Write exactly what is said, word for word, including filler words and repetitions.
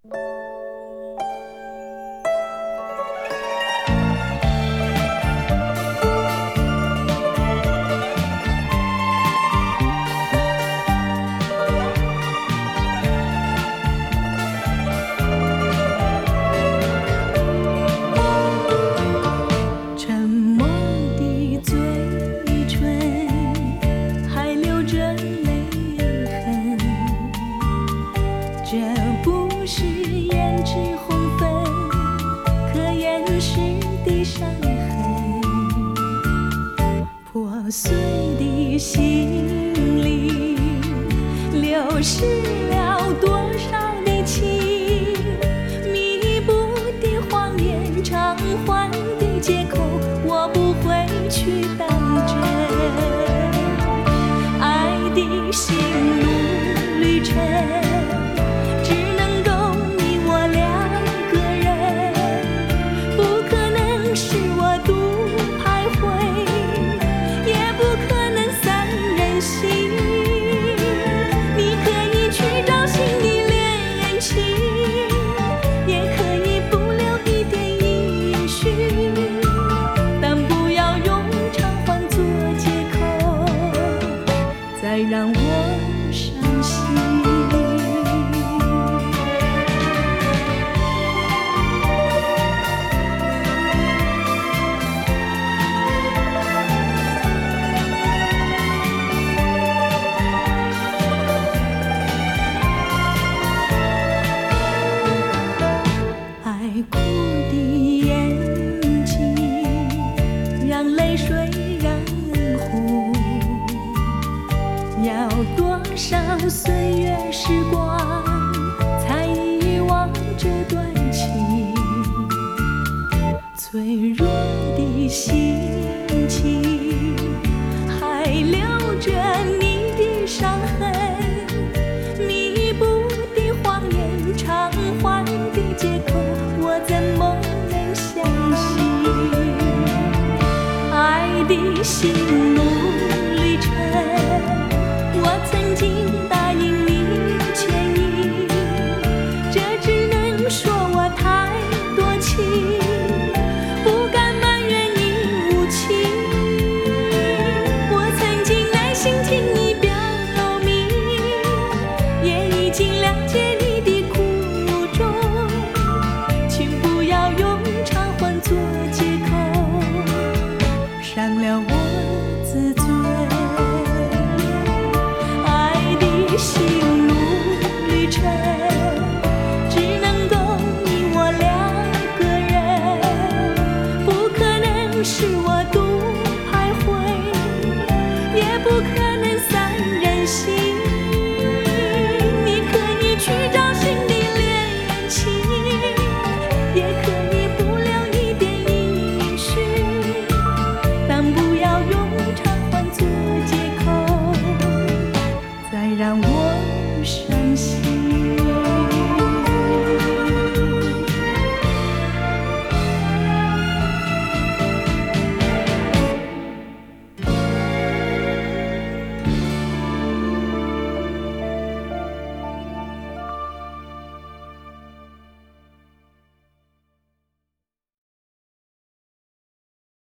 破碎的心灵流失了多少的情，弥补的谎言，偿还的借口，我不会去当真。爱的心路旅程，只能够你我两个人，不可能是我独徘徊，也不可能三人行。你可以去找新的恋情，也可以不留一点音讯，但不要用偿还做借口，再让我伤心。爱哭的眼睛，让泪水染红。要多少岁月时光，才遗忘这段情？脆弱的心情，还留着你的伤痕。弥补的谎言，偿还的借口，我怎么能相信？爱的心